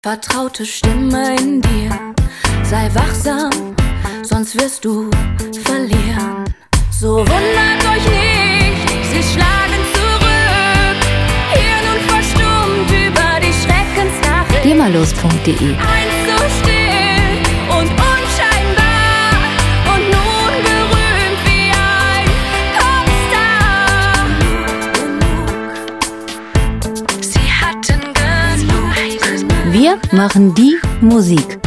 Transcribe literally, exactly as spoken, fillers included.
Vertraute Stimme in dir, sei wachsam, sonst wirst du verlieren. So wundert euch nicht, sie schlagen zurück, hier nun verstummt über die Schreckensnachricht. Gehmallos punkt de Einst so still und unscheinbar und nun berühmt wie ein Popstar. Sie hatten genug. Wir machen die Musik.